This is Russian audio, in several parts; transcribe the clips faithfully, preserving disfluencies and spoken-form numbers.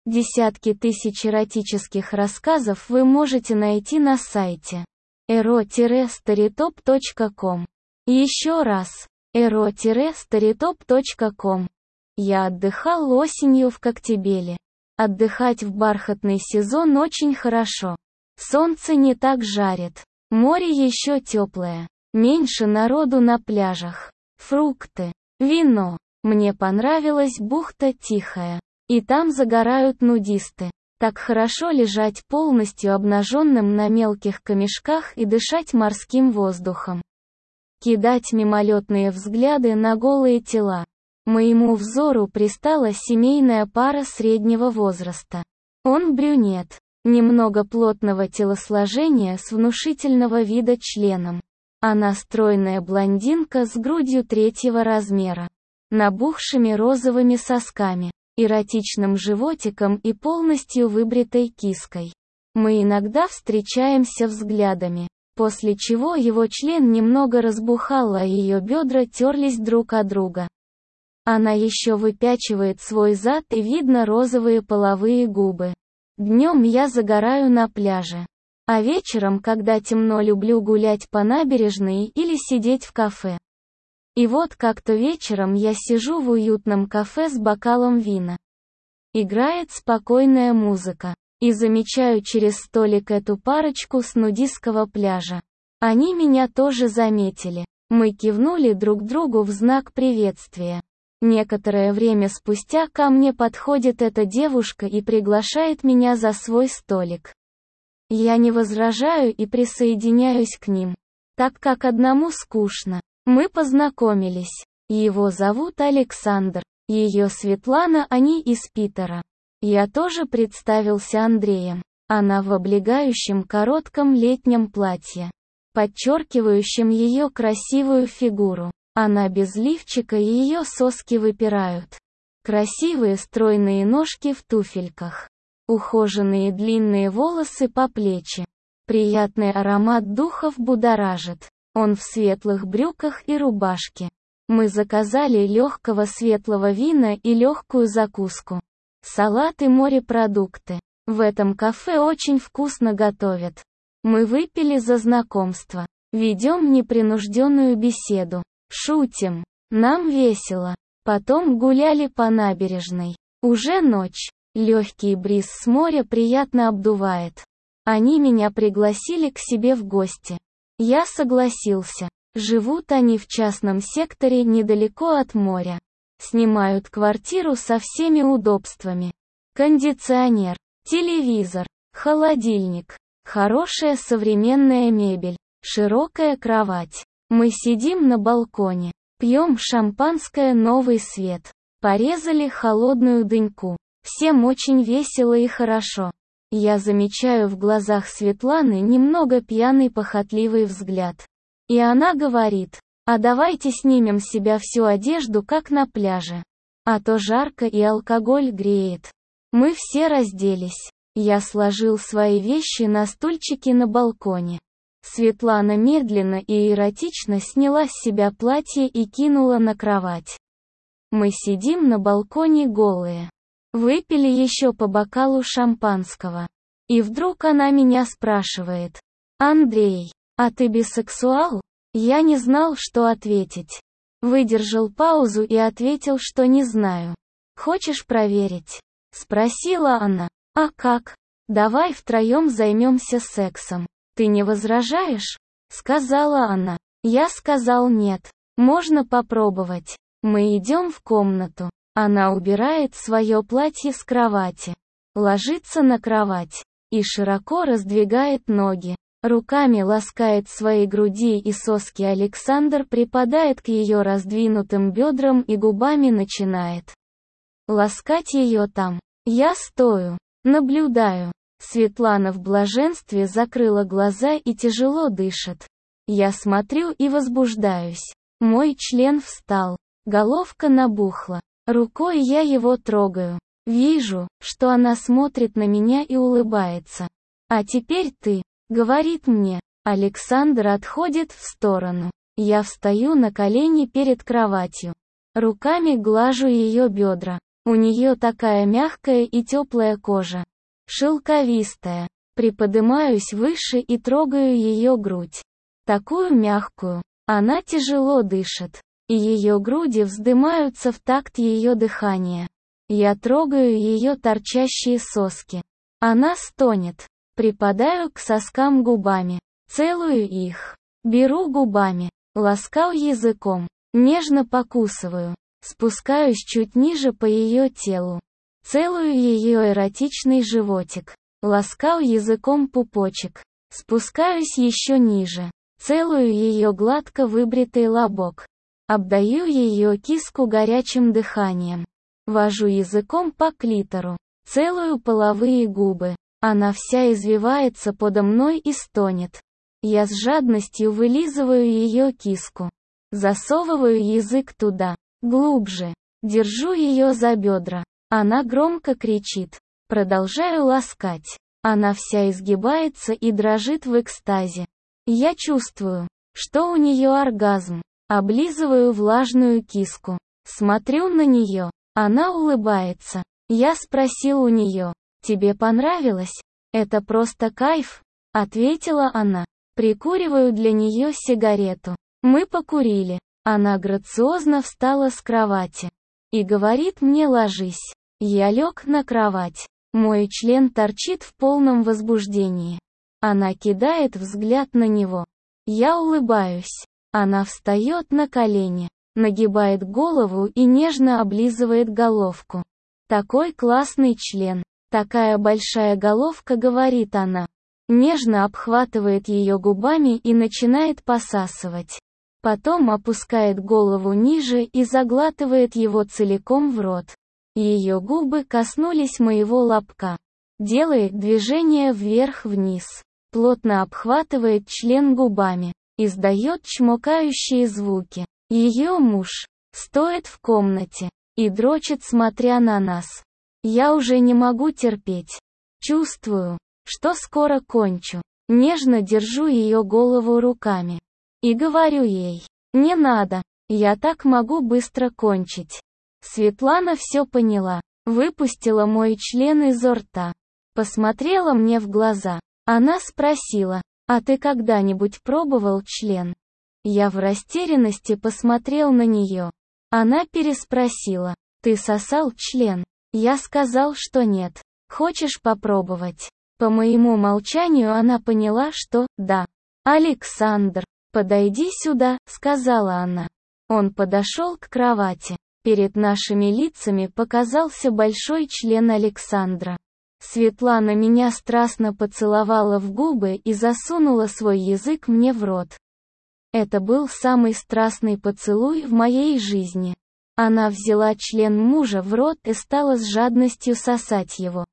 Десятки тысяч эротических рассказов вы можете найти на сайте эро старитоп точка ком. Еще раз, эро старитоп точка ком. Я отдыхал осенью в Коктебеле. Отдыхать в бархатный сезон очень хорошо. Солнце не так жарит. Море еще теплое. Меньше народу на пляжах. Фрукты. Вино. Мне понравилась бухта Тихая. И там загорают нудисты. Так хорошо лежать полностью обнаженным на мелких камешках и дышать морским воздухом. Кидать мимолетные взгляды на голые тела. Моему взору пристала семейная пара среднего возраста. Он брюнет, немного плотного телосложения с внушительного вида членом. Она стройная блондинка с грудью третьего размера, набухшими розовыми сосками, эротичным животиком и полностью выбритой киской. Мы иногда встречаемся взглядами, после чего его член немного разбухал, а ее бедра терлись друг о друга. Она еще выпячивает свой зад и видно розовые половые губы. Днем я загораю на пляже. А вечером, когда темно, люблю гулять по набережной или сидеть в кафе. И вот как-то вечером я сижу в уютном кафе с бокалом вина. Играет спокойная музыка. И замечаю через столик эту парочку с нудистского пляжа. Они меня тоже заметили. Мы кивнули друг другу в знак приветствия. Некоторое время спустя ко мне подходит эта девушка и приглашает меня за свой столик. Я не возражаю и присоединяюсь к ним, так как одному скучно. Мы познакомились. Его зовут Александр, ее Светлана, они из Питера. Я тоже представился Андреем. Она в облегающем коротком летнем платье, подчеркивающем ее красивую фигуру. Она без лифчика и ее соски выпирают. Красивые стройные ножки в туфельках. Ухоженные длинные волосы по плечи. Приятный аромат духов будоражит. Он в светлых брюках и рубашке. Мы заказали легкого светлого вина и легкую закуску. Салат и морепродукты. В этом кафе очень вкусно готовят. Мы выпили за знакомство. Ведем непринужденную беседу. Шутим. Нам весело. Потом гуляли по набережной. Уже ночь. Легкий бриз с моря приятно обдувает. Они меня пригласили к себе в гости. Я согласился. Живут они в частном секторе недалеко от моря. Снимают квартиру со всеми удобствами. Кондиционер, телевизор, холодильник, хорошая современная мебель, широкая кровать. Мы сидим на балконе, пьем шампанское «Новый свет». Порезали холодную дыньку. Всем очень весело и хорошо. Я замечаю в глазах Светланы немного пьяный похотливый взгляд. И она говорит: «А давайте снимем с себя всю одежду, как на пляже. А то жарко и алкоголь греет». Мы все разделись. Я сложил свои вещи на стульчике на балконе. Светлана медленно и эротично сняла с себя платье и кинула на кровать. Мы сидим на балконе голые. Выпили еще по бокалу шампанского. И вдруг она меня спрашивает: «Андрей, а ты бисексуал?» Я не знал, что ответить. Выдержал паузу и ответил, что не знаю. «Хочешь проверить?» Спросила она. «А как? Давай втроем займемся сексом. Ты не возражаешь?» Сказала она. Я сказал нет. «Можно попробовать». Мы идем в комнату. Она убирает свое платье с кровати. Ложится на кровать. И широко раздвигает ноги. Руками ласкает свои груди и соски. Александр припадает к ее раздвинутым бедрам и губами начинает ласкать ее там. Я стою. Наблюдаю. Светлана в блаженстве закрыла глаза и тяжело дышит. Я смотрю и возбуждаюсь. Мой член встал. Головка набухла. Рукой я его трогаю. Вижу, что она смотрит на меня и улыбается. «А теперь ты», — говорит мне. Александр отходит в сторону. Я встаю на колени перед кроватью. Руками глажу ее бедра. У нее такая мягкая и теплая кожа. Шелковистая. Приподнимаюсь выше и трогаю ее грудь. Такую мягкую. Она тяжело дышит. И ее груди вздымаются в такт ее дыхания. Я трогаю ее торчащие соски. Она стонет. Припадаю к соскам губами. Целую их. Беру губами. Ласкаю языком. Нежно покусываю. Спускаюсь чуть ниже по ее телу. Целую ее эротичный животик. Ласкаю языком пупочек. Спускаюсь еще ниже. Целую ее гладко выбритый лобок. Обдаю ее киску горячим дыханием. Вожу языком по клитору. Целую половые губы. Она вся извивается подо мной и стонет. Я с жадностью вылизываю ее киску. Засовываю язык туда. Глубже. Держу ее за бедра. Она громко кричит. Продолжаю ласкать. Она вся изгибается и дрожит в экстазе. Я чувствую, что у нее оргазм. Облизываю влажную киску. Смотрю на нее. Она улыбается. Я спросил у нее: «Тебе понравилось?» «Это просто кайф», — ответила она. Прикуриваю для нее сигарету. Мы покурили. Она грациозно встала с кровати. И говорит мне: «Ложись». Я лег на кровать. Мой член торчит в полном возбуждении. Она кидает взгляд на него. Я улыбаюсь. Она встает на колени, нагибает голову и нежно облизывает головку. «Такой классный член. Такая большая головка», — говорит она. Нежно обхватывает ее губами и начинает посасывать. Потом опускает голову ниже и заглатывает его целиком в рот. Ее губы коснулись моего лобка. Делает движение вверх-вниз. Плотно обхватывает член губами. Издает чмокающие звуки. Ее муж стоит в комнате и дрочит, смотря на нас. Я уже не могу терпеть. Чувствую, что скоро кончу. Нежно держу ее голову руками. И говорю ей: «Не надо, я так могу быстро кончить». Светлана все поняла. Выпустила мой член изо рта. Посмотрела мне в глаза. Она спросила: «А ты когда-нибудь пробовал член?» Я в растерянности посмотрел на нее. Она переспросила: «Ты сосал член?» Я сказал, что нет. «Хочешь попробовать?» По моему молчанию она поняла, что «да». «Александр, подойди сюда», — сказала она. Он подошел к кровати. Перед нашими лицами показался большой член Александра. Светлана меня страстно поцеловала в губы и засунула свой язык мне в рот. Это был самый страстный поцелуй в моей жизни. Она взяла член мужа в рот и стала с жадностью сосать его.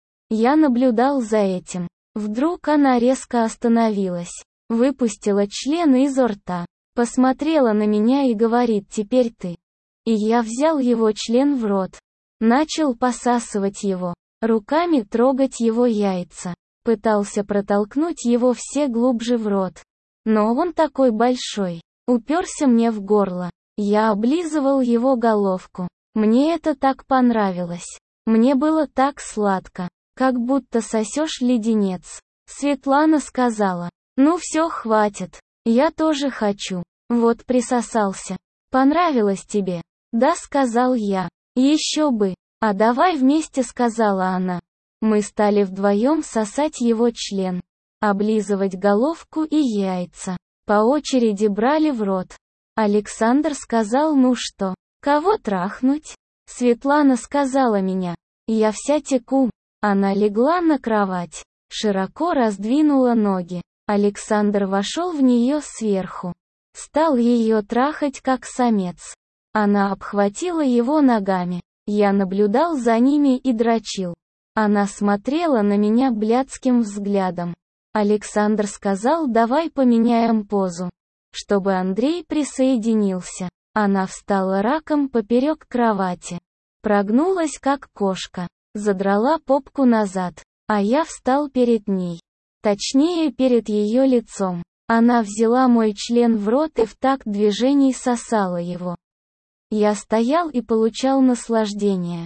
Я наблюдал за этим. Вдруг она резко остановилась, выпустила член изо рта, посмотрела на меня и говорит: «Теперь ты». И я взял его член в рот. Начал посасывать его, руками трогать его яйца. Пытался протолкнуть его все глубже в рот. Но он такой большой, уперся мне в горло. Я облизывал его головку. Мне это так понравилось. Мне было так сладко, как будто сосешь леденец. Светлана сказала: «Ну все, хватит. Я тоже хочу». Вот присосался. «Понравилось тебе?» «Да», сказал я. «Еще бы. А давай вместе», сказала она. Мы стали вдвоем сосать его член, облизывать головку и яйца. По очереди брали в рот. Александр сказал: «Ну что, кого трахнуть?» Светлана сказала: «Меня. Я вся теку». Она легла на кровать, широко раздвинула ноги. Александр вошел в нее сверху. Стал ее трахать как самец. Она обхватила его ногами. Я наблюдал за ними и дрочил. Она смотрела на меня блядским взглядом. Александр сказал: «Давай поменяем позу, чтобы Андрей присоединился». Она встала раком поперек кровати. Прогнулась как кошка. Задрала попку назад. А я встал перед ней. Точнее, перед ее лицом. Она взяла мой член в рот и в такт движений сосала его. Я стоял и получал наслаждение.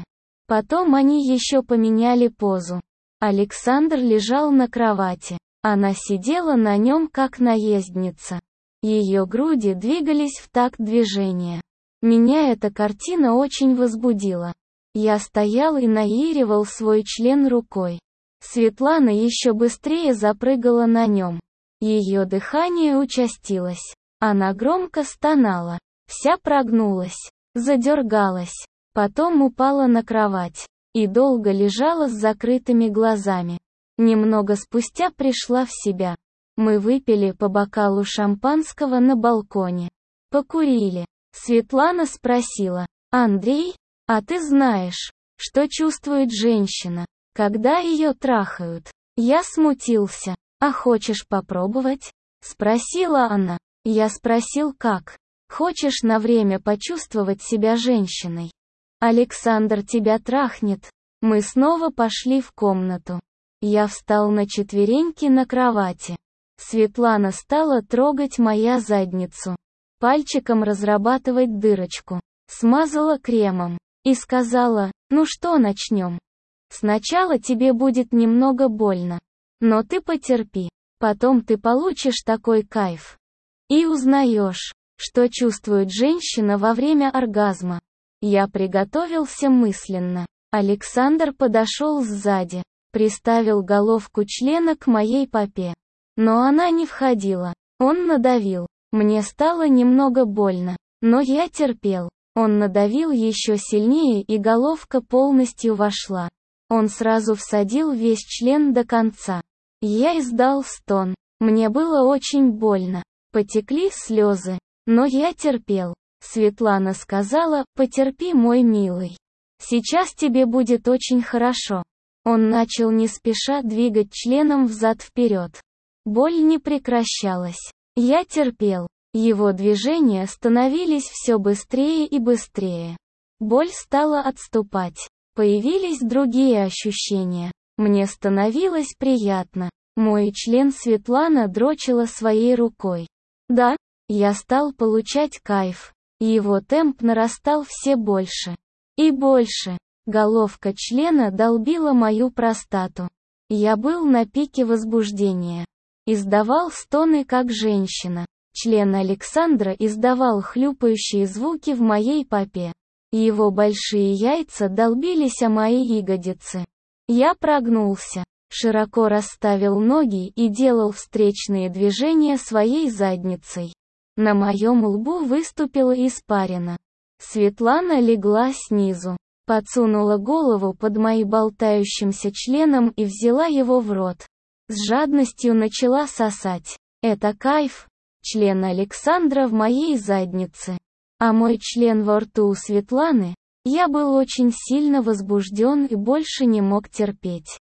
Потом они еще поменяли позу. Александр лежал на кровати. Она сидела на нем как наездница. Ее груди двигались в такт движения. Меня эта картина очень возбудила. Я стоял и наиривал свой член рукой. Светлана еще быстрее запрыгала на нем. Ее дыхание участилось. Она громко стонала. Вся прогнулась, задергалась. Потом упала на кровать. И долго лежала с закрытыми глазами. Немного спустя пришла в себя. Мы выпили по бокалу шампанского на балконе. Покурили. Светлана спросила: «Андрей, а ты знаешь, что чувствует женщина, когда ее трахают?» Я смутился. «А хочешь попробовать?» Спросила она. Я спросил, как. «Хочешь на время почувствовать себя женщиной? Александр тебя трахнет». Мы снова пошли в комнату. Я встал на четвереньки на кровати. Светлана стала трогать мою задницу. Пальчиком разрабатывать дырочку. Смазала кремом. И сказала: «Ну что, начнем? Сначала тебе будет немного больно. Но ты потерпи. Потом ты получишь такой кайф. И узнаешь, что чувствует женщина во время оргазма». Я приготовился мысленно. Александр подошел сзади, приставил головку члена к моей попе. Но она не входила. Он надавил. Мне стало немного больно. Но я терпел. Он надавил еще сильнее, и головка полностью вошла. Он сразу всадил весь член до конца. Я издал стон. Мне было очень больно. Потекли слезы. Но я терпел. Светлана сказала: «Потерпи, мой милый. Сейчас тебе будет очень хорошо». Он начал не спеша двигать членом взад-вперед. Боль не прекращалась. Я терпел. Его движения становились все быстрее и быстрее. Боль стала отступать. Появились другие ощущения. Мне становилось приятно. Мой член Светлана дрочила своей рукой. Да, я стал получать кайф. Его темп нарастал все больше и больше. Головка члена долбила мою простату. Я был на пике возбуждения. Издавал стоны как женщина. Член Александра издавал хлюпающие звуки в моей попе. Его большие яйца долбились о мои ягодицы. Я прогнулся, широко расставил ноги и делал встречные движения своей задницей. На моем лбу выступила испарина. Светлана легла снизу, подсунула голову под моим болтающимся членом и взяла его в рот. С жадностью начала сосать. Это кайф. Член Александра в моей заднице, а мой член во рту у Светланы. Я был очень сильно возбужден и больше не мог терпеть.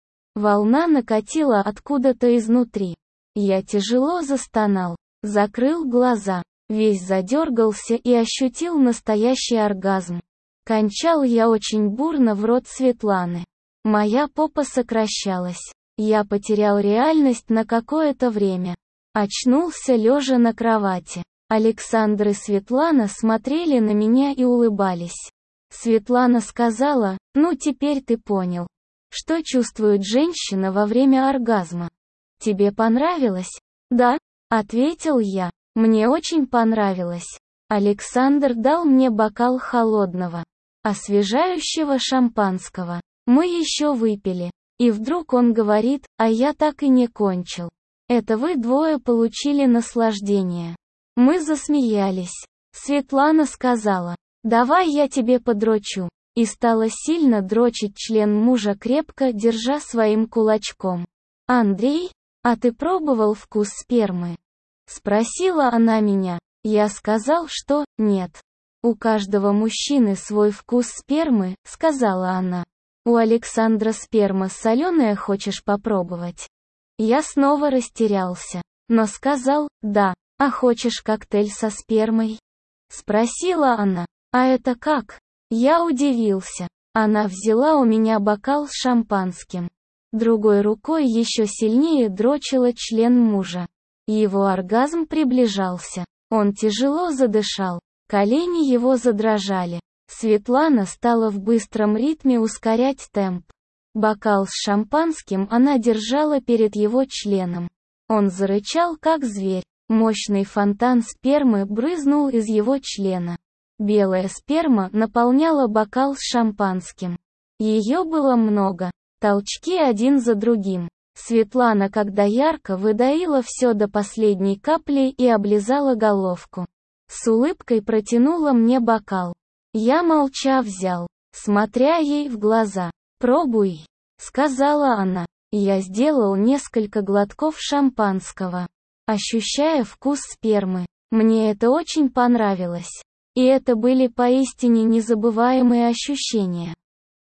Волна накатила откуда-то изнутри. Я тяжело застонал, закрыл глаза, весь задергался и ощутил настоящий оргазм. Кончал я очень бурно в рот Светланы. Моя попа сокращалась. Я потерял реальность на какое-то время. Очнулся лежа на кровати. Александр и Светлана смотрели на меня и улыбались. Светлана сказала: «Ну теперь ты понял, что чувствует женщина во время оргазма. Тебе понравилось?» «Да», — ответил я. «Мне очень понравилось». Александр дал мне бокал холодного, освежающего шампанского. Мы еще выпили. И вдруг он говорит: «А я так и не кончил. Это вы двое получили наслаждение». Мы засмеялись. Светлана сказала: «Давай я тебе подрочу». И стала сильно дрочить член мужа, крепко держа своим кулачком. «Андрей, а ты пробовал вкус спермы?» Спросила она меня. Я сказал, что нет. «У каждого мужчины свой вкус спермы», — сказала она. «У Александра сперма соленая, хочешь попробовать?» Я снова растерялся, но сказал: «Да». «А хочешь коктейль со спермой?» Спросила она. «А это как?» Я удивился. Она взяла у меня бокал с шампанским. Другой рукой еще сильнее дрочила член мужа. Его оргазм приближался. Он тяжело задышал. Колени его задрожали. Светлана стала в быстром ритме ускорять темп. Бокал с шампанским она держала перед его членом. Он зарычал, как зверь. Мощный фонтан спермы брызнул из его члена. Белая сперма наполняла бокал с шампанским. Ее было много. Толчки один за другим. Светлана когда ярко выдаила все до последней капли и облизала головку. С улыбкой протянула мне бокал. Я молча взял, смотря ей в глаза. «Пробуй», — сказала она. Я сделал несколько глотков шампанского, ощущая вкус спермы. Мне это очень понравилось. И это были поистине незабываемые ощущения.